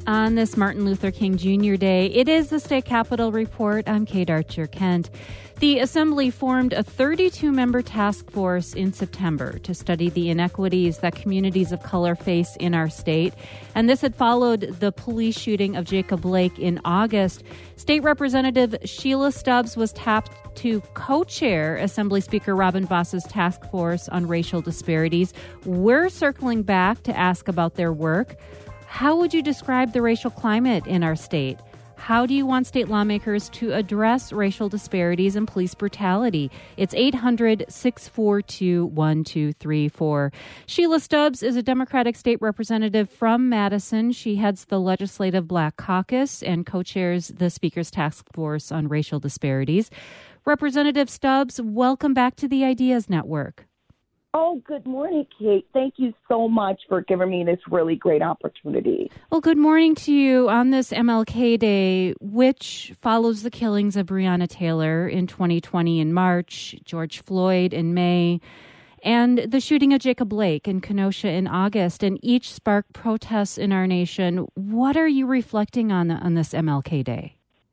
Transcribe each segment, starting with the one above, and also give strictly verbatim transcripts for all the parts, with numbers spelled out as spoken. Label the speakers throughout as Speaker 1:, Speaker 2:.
Speaker 1: on this Martin Luther King Junior Day. It is the State Capitol Report. I'm Kate Archer-Kent. The Assembly formed a thirty-two member task force in September to study the inequities that communities of color face in our state. And this had followed the police shooting of Jacob Blake in August. State Representative Sheila Stubbs was tapped to co-chair Assembly Speaker Robin Vos's task force on racial disparities. We're circling back to ask about their work. How would you describe the racial climate in our state? How do you want state lawmakers to address racial disparities and police brutality? It's eight hundred, six four two, one two three four. Sheila Stubbs is a Democratic state representative from Madison. She heads the Legislative Black Caucus and co-chairs the Speaker's Task Force on Racial Disparities. Representative Stubbs, welcome back to the Ideas Network.
Speaker 2: Oh, good morning, Kate. Thank you so much for giving me this really great opportunity.
Speaker 1: Well, good morning to you on this M L K Day, which follows the killings of Breonna Taylor in twenty twenty in March, George Floyd in May, and the shooting of Jacob Blake in Kenosha in August, and each sparked protests in our nation. What are you reflecting on on this M L K Day?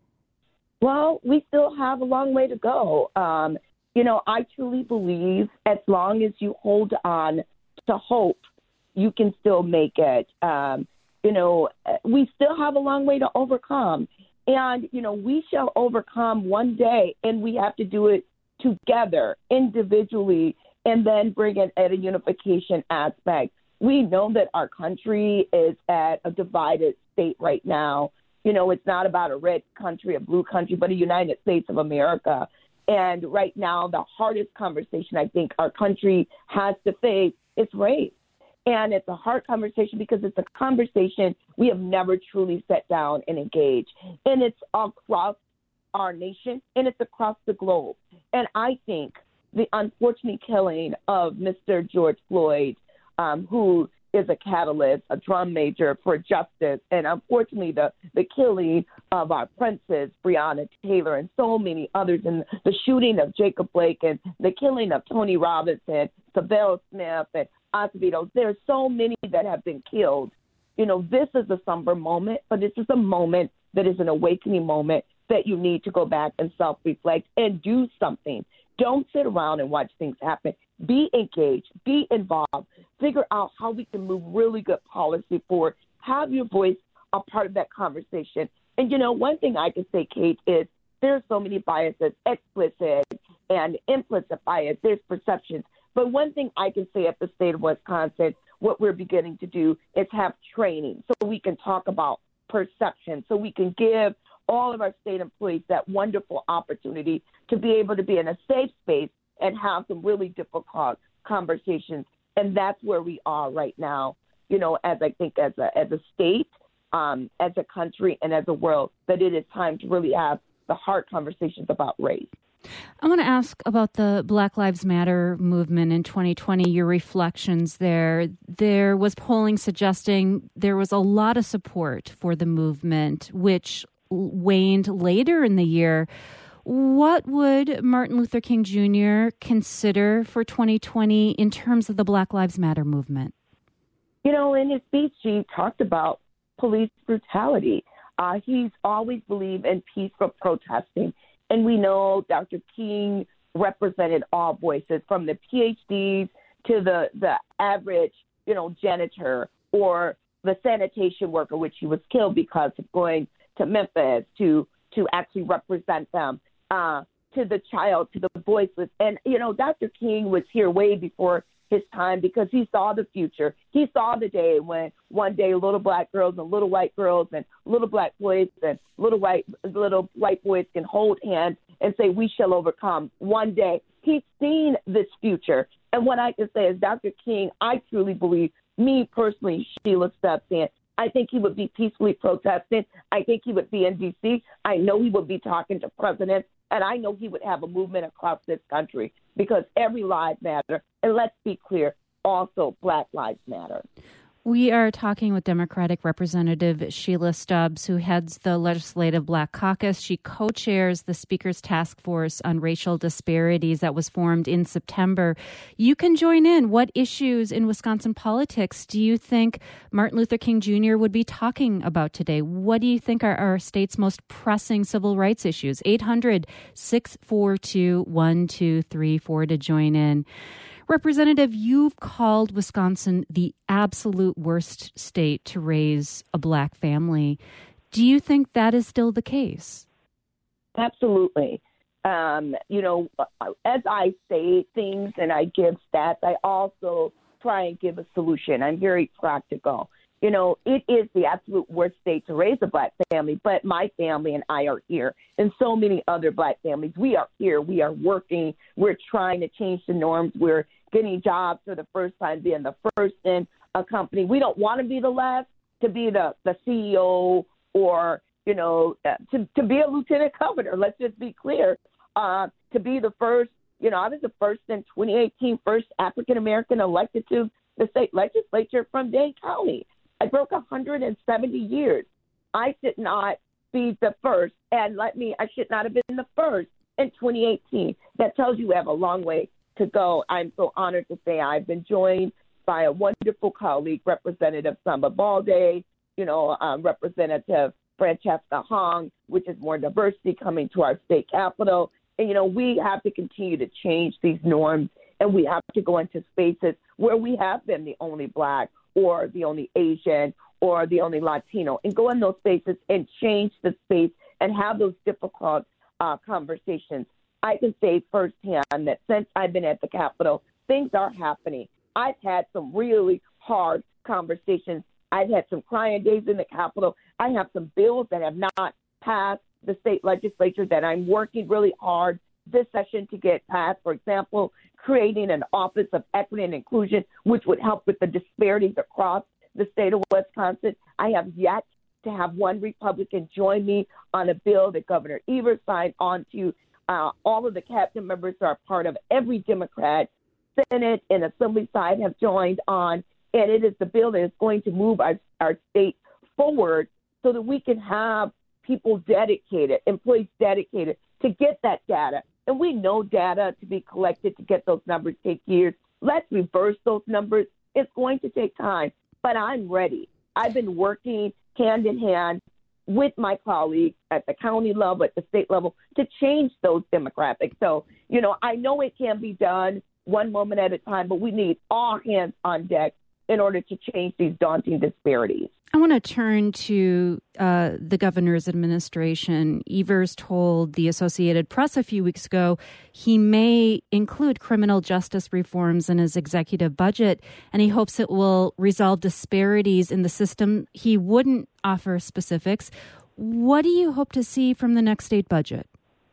Speaker 2: Well, we still have a long way to go. Um, You know, I truly believe as long as you hold on to hope, you can still make it. Um, you know, we still have a long way to overcome. And, you know, we shall overcome one day, and we have to do it together, individually, and then bring it at a unification aspect. We know that our country is at a divided state right now. You know, it's not about a red country, a blue country, but a United States of America. And right now, the hardest conversation I think our country has to face is race. And it's a hard conversation because it's a conversation we have never truly sat down and engaged. And it's across our nation, and it's across the globe. And I think the unfortunate killing of Mister George Floyd, um, who is a catalyst, a drum major for justice, and unfortunately the, the killing of our princess, Breonna Taylor, and so many others, and the shooting of Jacob Blake, and the killing of Tony Robinson, Savelle Smith, and Acevedo. There's so many that have been killed. You know, this is a somber moment, but this is a moment that is an awakening moment that you need to go back and self-reflect and do something. Don't sit around and watch things happen. Be engaged. Be involved. Figure out how we can move really good policy forward. Have your voice a part of that conversation. And, you know, one thing I can say, Kate, is there's so many biases, explicit and implicit bias. There's perceptions. But one thing I can say at the state of Wisconsin, what we're beginning to do is have training so we can talk about perception, so we can give all of our state employees that wonderful opportunity to be able to be in a safe space and have some really difficult conversations. And that's where we are right now, you know, as I think as a, as a state, um, as a country, and as a world, that it is time to really have the hard conversations about race.
Speaker 1: I want to ask about the Black Lives Matter movement in twenty twenty, your reflections there. There was polling suggesting there was a lot of support for the movement, which waned later in the year. What would Martin Luther King Junior consider for twenty twenty in terms of the Black Lives Matter movement?
Speaker 2: You know, in his speech, he talked about police brutality. Uh, he's always believed in peaceful protesting. And we know Doctor King represented all voices, from the P H Ds to the, the average, you know, janitor or the sanitation worker, which he was killed because of going to Memphis to to actually represent them, uh, to the child, to the voiceless. And, you know, Doctor King was here way before his time because he saw the future. He saw the day when one day little black girls and little white girls and little black boys and little white little white boys can hold hands and say, we shall overcome. One day he's seen this future. And what I can say is Doctor King, I truly believe, me personally, Sheila Stubbs, I think he would be peacefully protesting. I think he would be in D C. I know he would be talking to presidents, and I know he would have a movement across this country because every life matters. And let's be clear, also Black Lives Matter.
Speaker 1: We are talking with Democratic Representative Sheila Stubbs, who heads the Legislative Black Caucus. She co-chairs the Speaker's Task Force on Racial Disparities that was formed in September. You can join in. What issues in Wisconsin politics do you think Martin Luther King Junior would be talking about today? What do you think are our state's most pressing civil rights issues? eight hundred, six four two, one two three four to join in. Representative, you've called Wisconsin the absolute worst state to raise a black family. Do you think that is still the case?
Speaker 2: Absolutely. Um, you know, as I say things and I give stats, I also try and give a solution. I'm very practical. You know, it is the absolute worst state to raise a black family, but my family and I are here, and so many other black families. We are here. We are working. We're trying to change the norms. We're getting jobs for the first time, being the first in a company. We don't want to be the last to be the, the C E O or, you know, uh, to, to be a lieutenant governor. Let's just be clear. Uh, to be the first, you know, I was the first in twenty eighteen, first African-American elected to the state legislature from Dane County. I broke one hundred seventy years. I should not be the first, and let me, I should not have been the first in twenty eighteen. That tells you we have a long way to go. I'm so honored to say I've been joined by a wonderful colleague, Representative Samba Balde, you know, um, Representative Francesca Hong, which is more diversity coming to our state capitol. And, you know, we have to continue to change these norms, and we have to go into spaces where we have been the only black or the only Asian or the only Latino, and go in those spaces and change the space and have those difficult uh, conversations. I can say firsthand that since I've been at the Capitol, things are happening. I've had some really hard conversations. I've had some crying days in the Capitol. I have some bills that have not passed the state legislature that I'm working really hard this session to get passed. For example, creating an Office of Equity and Inclusion, which would help with the disparities across the state of Wisconsin. I have yet to have one Republican join me on a bill that Governor Evers signed onto. Uh, all of the cabinet members are part of. Every Democrat, Senate, and Assembly side have joined on, and it is the bill that is going to move our, our state forward so that we can have people dedicated, employees dedicated to get that data. And we know data to be collected to get those numbers take years. Let's reverse those numbers. It's going to take time, but I'm ready. I've been working hand in hand with my colleagues at the county level, at the state level, to change those demographics. So, you know, I know it can be done one moment at a time, but we need all hands on deck in order to change these daunting disparities.
Speaker 1: I want to turn to uh, the governor's administration. Evers told the Associated Press a few weeks ago he may include criminal justice reforms in his executive budget, and he hopes it will resolve disparities in the system. He wouldn't offer specifics. What do you hope to see from the next state budget?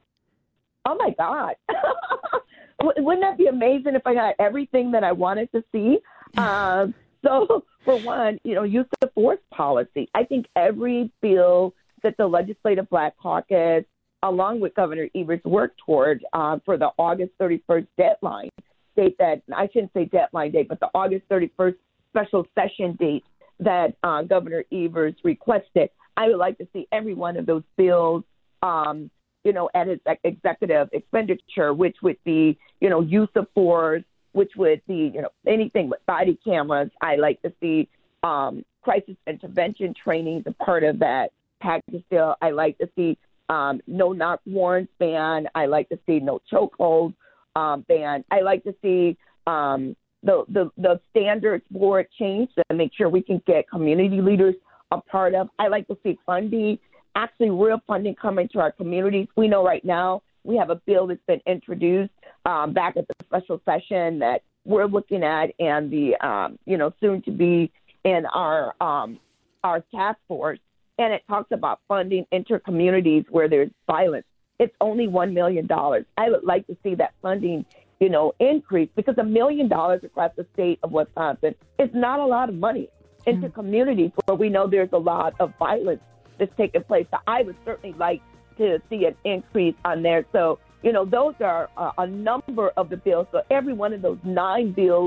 Speaker 2: Oh, my God. Wouldn't that be amazing if I got everything that I wanted to see? Um, so, for one, you know, use of force policy. I think every bill that the Legislative Black Caucus, along with Governor Evers, worked toward uh, for the August thirty-first deadline date that, I shouldn't say deadline date, but the August thirty-first special session date that uh, Governor Evers requested. I would like to see every one of those bills, um, you know, at his executive expenditure, which would be, you know, use of force, which would be, you know, anything with body cameras. I like to see um, crisis intervention training as a part of that package deal. I like to see um, no knock warrants ban. I like to see no chokehold um, ban. I like to see um, the, the, the standards board changed to make sure we can get community leaders a part of. I like to see funding, actually real funding coming to our communities. We know right now we have a bill that's been introduced um, back at the special session that we're looking at, and the um, you know soon to be in our um, our task force, and it talks about funding inter-communities where there's violence. It's only one million dollars. I would like to see that funding, you know, increase, because a million dollars across the state of Wisconsin is not a lot of money into mm. communities where we know there's a lot of violence that's taking place. So I would certainly like to see an increase on there. So, you know, those are uh, a number of the bills. So every one of those nine bills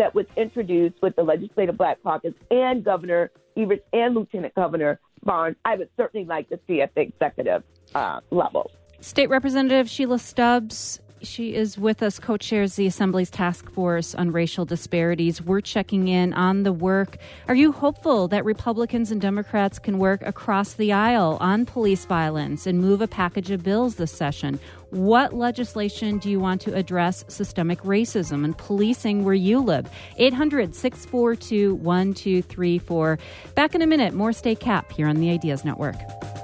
Speaker 2: that was introduced with the Legislative Black Caucus and Governor Evers and Lieutenant Governor Barnes, I would certainly like to see at the executive uh, level.
Speaker 1: State Representative Sheila Stubbs, she is with us, co-chairs the Assembly's Task Force on Racial Disparities. We're checking in on the work. Are you hopeful that Republicans and Democrats can work across the aisle on police violence and move a package of bills this session? What legislation do you want to address systemic racism and policing where you live? eight hundred, six four two, one two three four. Back in a minute, more State Cap here on the Ideas Network.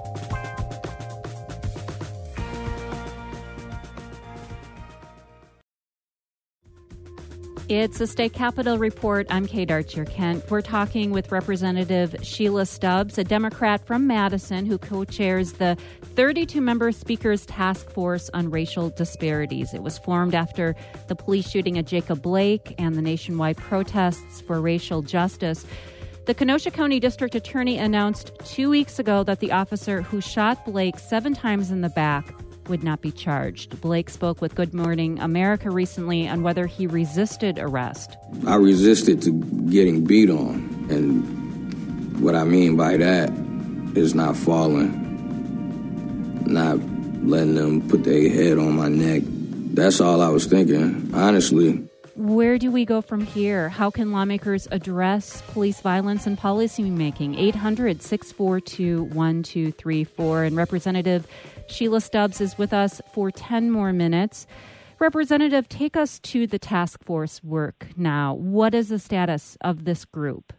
Speaker 1: It's a State Capitol Report. I'm Kate Archer-Kent. We're talking with Representative Sheila Stubbs, a Democrat from Madison who co-chairs the thirty-two member Speaker's Task Force on Racial Disparities. It was formed after the police shooting at Jacob Blake and the nationwide protests for racial justice. The Kenosha County District Attorney announced two weeks ago that the officer who shot Blake seven times in the back would not be charged. Blake spoke with Good Morning America recently on whether he resisted arrest.
Speaker 3: I resisted to getting beat on, and what I mean by that is not falling, not letting them put their head on my neck. That's all I was thinking, honestly.
Speaker 1: Where do we go from here? How can lawmakers address police violence and policy making? eight hundred, six four two, one two three four. And Representative Sheila Stubbs is with us for ten more minutes. Representative, take us to the task force work now. What is the status of this group?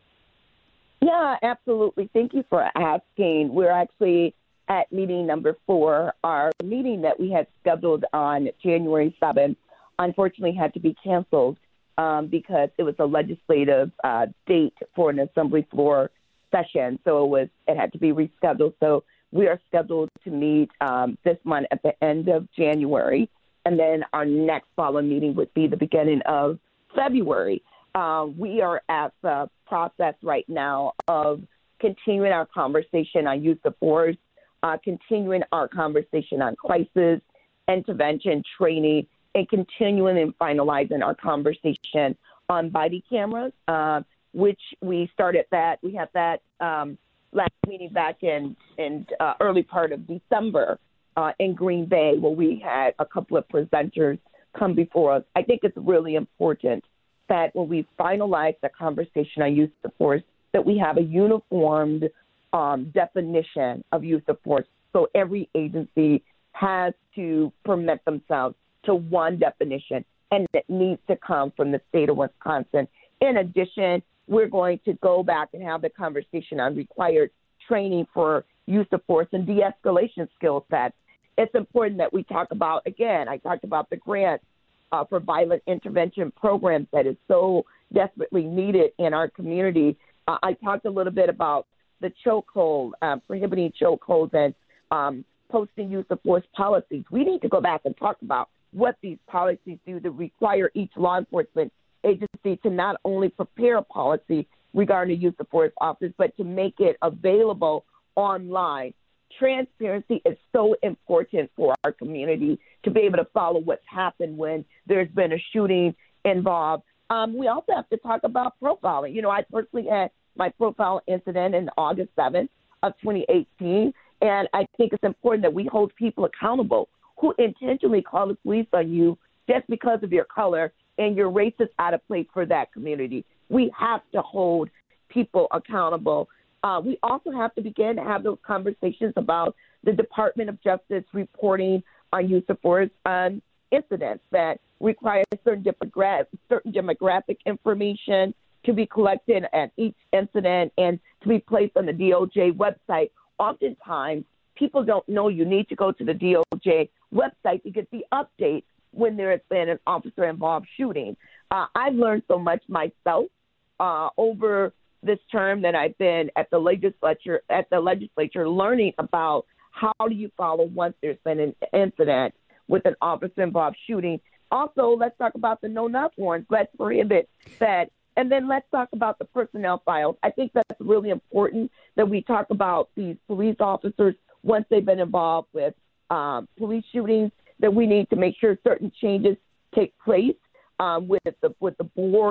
Speaker 2: Yeah, absolutely. Thank you for asking. We're actually at meeting number four. Our meeting that we had scheduled on January seventh unfortunately had to be canceled um, because it was a legislative uh, date for an assembly floor session. So it was it had to be rescheduled. So we are scheduled to meet um, this month at the end of January. And then our next following meeting would be the beginning of February. Uh, we are at the process right now of continuing our conversation on use of force, uh, continuing our conversation on crisis, intervention, training, and continuing and finalizing our conversation on body cameras, uh, which we started that. We had that um, last meeting back in, in uh, early part of December uh, in Green Bay, where we had a couple of presenters come before us. I think it's really important that when we finalize the conversation on use of force, that we have a uniformed um, definition of use of force. So every agency has to permit themselves to one definition, and it needs to come from the state of Wisconsin. In addition, we're going to go back and have the conversation on required training for use of force and de-escalation skill sets. It's important that we talk about, again, I talked about the grant uh, for violent intervention programs that is so desperately needed in our community. Uh, I talked a little bit about the chokehold, uh, prohibiting chokeholds and um, posting use of force policies. We need to go back and talk about what these policies do to require each law enforcement agency to not only prepare a policy regarding the use of force officers, but to make it available online. Transparency is so important for our community to be able to follow what's happened when there's been a shooting involved. Um, we also have to talk about profiling. You know, I personally had my profile incident in August seventh of twenty eighteen, and I think it's important that we hold people accountable who intentionally call the police on you just because of your color and your race is out of place for that community. We have to hold people accountable. Uh, we also have to begin to have those conversations about the Department of Justice reporting on use of force on incidents that require certain demographic, certain demographic information to be collected at each incident and to be placed on the D O J website. Oftentimes, people don't know you need to go to the D O J website to get the update when there has been an officer-involved shooting. Uh, I've learned so much myself uh, over this term that I've been at the legislature, at the legislature, learning about how do you follow once there's been an incident with an officer-involved shooting. Also, let's talk about the no-knock warrants. Let's prohibit that. And then let's talk about the personnel files. I think that's really important that we talk about these police officers once they've been involved with um, police shootings, that we need to make sure certain changes take place um, with the with the board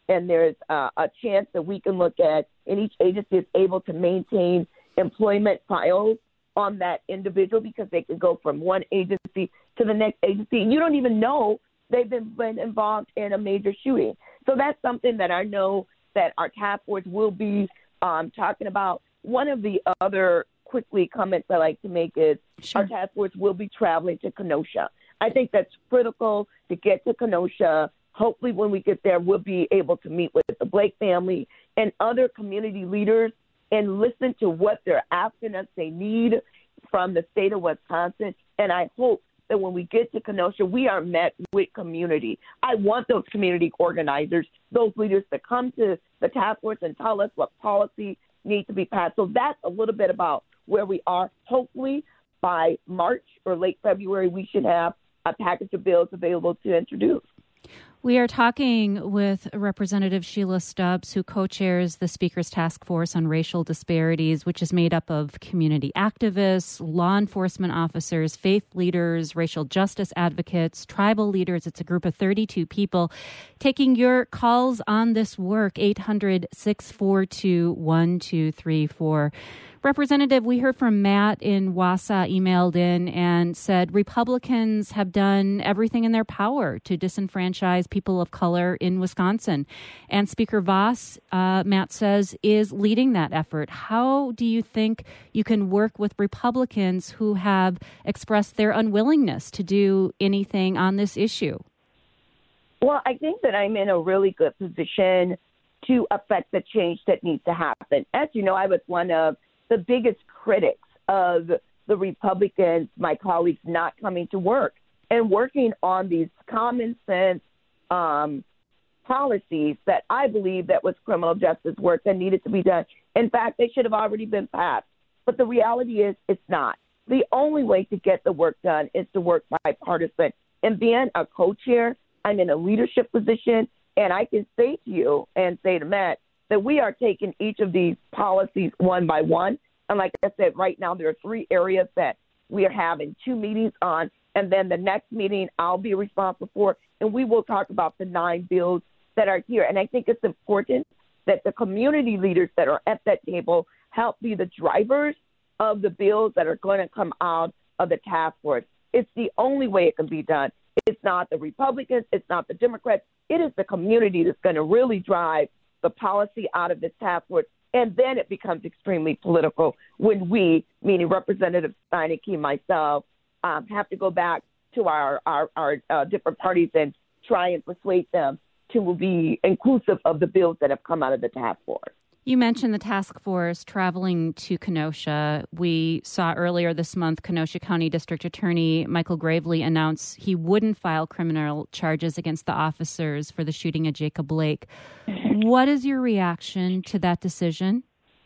Speaker 2: and there's uh, a chance that we can look at, and each agency is able to maintain employment files on that individual because they could go from one agency to the next agency. And you don't even know they've been, been involved in a major shooting. So that's something that I know that our task force will be um, talking about. One of the other quickly comments I like to make is sure. Our task force will be traveling to Kenosha. I think that's critical to get to Kenosha. Hopefully when we get there, we'll be able to meet with the Blake family and other community leaders and listen to what they're asking us they need from the state of Wisconsin. And I hope that when we get to Kenosha, we are met with community. I want those community organizers, those leaders to come to the task force and tell us what policy needs to be passed. So that's a little bit about where we are. Hopefully by March or late February, we should have a package of bills available to introduce.
Speaker 1: We are talking with Representative Sheila Stubbs, who co-chairs the Speaker's Task Force on Racial Disparities, which is made up of community activists, law enforcement officers, faith leaders, racial justice advocates, tribal leaders. It's a group of thirty-two people taking your calls on this work, eight hundred, six four two, one two three four. Representative, we heard from Matt in Wausau, emailed in and said Republicans have done everything in their power to disenfranchise people of color in Wisconsin. And Speaker Vos, uh, Matt says, is leading that effort. How do you think you can work with Republicans who have expressed their unwillingness to do anything on this issue?
Speaker 2: Well, I think that I'm in a really good position to affect the change that needs to happen. As you know, I was one of the biggest critics of the Republicans, my colleagues, not coming to work and working on these common sense um, policies that I believe that was criminal justice work that needed to be done. In fact, they should have already been passed. But the reality is it's not. The only way to get the work done is to work bipartisan. And being a co-chair, I'm in a leadership position, and I can say to you and say to Matt, that we are taking each of these policies one by one. And like I said, right now there are three areas that we are having two meetings on. And then the next meeting I'll be responsible for. And we will talk about the nine bills that are here. And I think it's important that the community leaders that are at that table help be the drivers of the bills that are going to come out of the task force. It's the only way it can be done. It's not the Republicans. It's not the Democrats. It is the community that's going to really drive the policy out of this task force, and then it becomes extremely political when we, meaning Representative Steineke, myself, um, have to go back to our, our, our uh, different parties and try and persuade them to be inclusive of the bills that have come out of the task force.
Speaker 1: You mentioned the task force traveling to Kenosha. We saw earlier this month Kenosha County District Attorney Michael Gravely announce he wouldn't file criminal charges against the officers for the shooting of Jacob Blake. What is your reaction to that decision?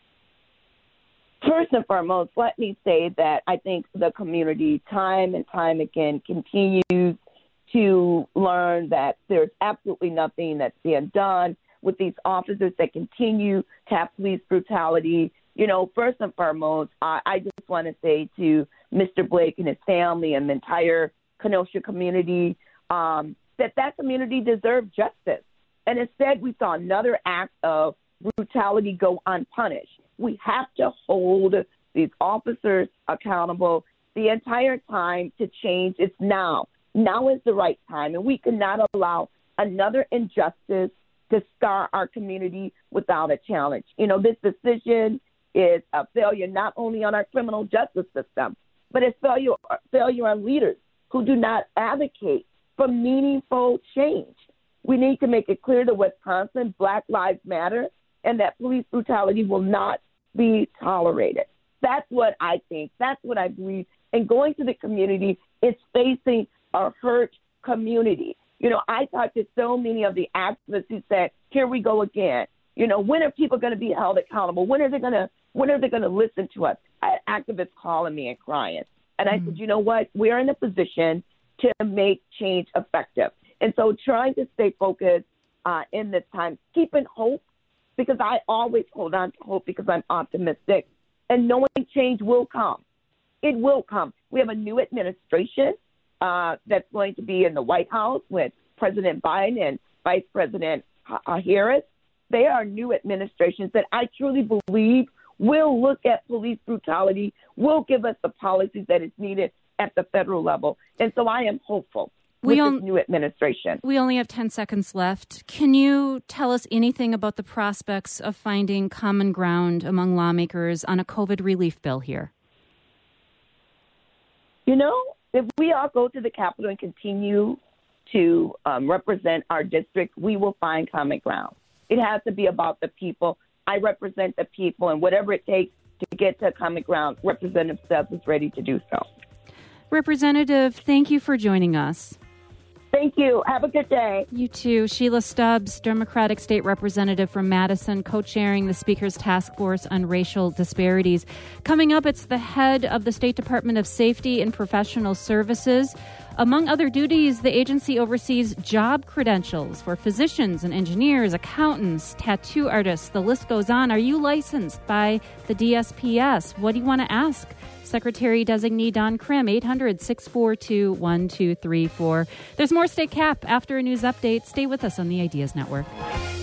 Speaker 2: First and foremost, let me say that I think the community time and time again continues to learn that there's absolutely nothing that's being done with these officers that continue to have police brutality. You know, first and foremost, I, I just want to say to Mister Blake and his family and the entire Kenosha community um, that that community deserved justice. And instead, we saw another act of brutality go unpunished. We have to hold these officers accountable the entire time to change. It's now. Now is the right time, and we cannot allow another injustice to scar our community without a challenge. You know, this decision is a failure not only on our criminal justice system, but it's failure, failure on leaders who do not advocate for meaningful change. We need to make it clear to Wisconsin, Black Lives Matter, and that police brutality will not be tolerated. That's what I think. That's what I believe. And going to the community is facing a hurt community. You know, I talked to so many of the activists who said, here we go again. You know, when are people going to be held accountable? When are they going to when are they going to listen to us? I had activists calling me and crying. And I mm-hmm. said, you know what? We're in a position to make change effective. And so trying to stay focused uh, in this time, keeping hope, because I always hold on to hope because I'm optimistic, and knowing change will come. It will come. We have a new administration uh, that's going to be in the White House with President Biden and Vice President uh, Harris, they are new administrations that I truly believe will look at police brutality, will give us the policies that is needed at the federal level. And so I am hopeful with
Speaker 1: we on-
Speaker 2: this new administration.
Speaker 1: We only have ten seconds left. Can you tell us anything about the prospects of finding common ground among lawmakers on a COVID relief bill here?
Speaker 2: You know, if we all go to the Capitol and continue to um, represent our district, we will find common ground. It has to be about the people. I represent the people, and whatever it takes to get to common ground, Representative Stubbs is ready to do so.
Speaker 1: Representative, thank you for joining us.
Speaker 2: Thank you. Have a good day.
Speaker 1: You too. Sheila Stubbs, Democratic State Representative from Madison, co-chairing the Speaker's Task Force on Racial Disparities. Coming up, it's the head of the State Department of Safety and Professional Services. Among other duties, the agency oversees job credentials for physicians and engineers, accountants, tattoo artists. The list goes on. Are you licensed by the D S P S? What do you want to ask Secretary-designee Don Krim? eight hundred, six four two, one two three four. There's more State Cap after a news update. Stay with us on the Ideas Network.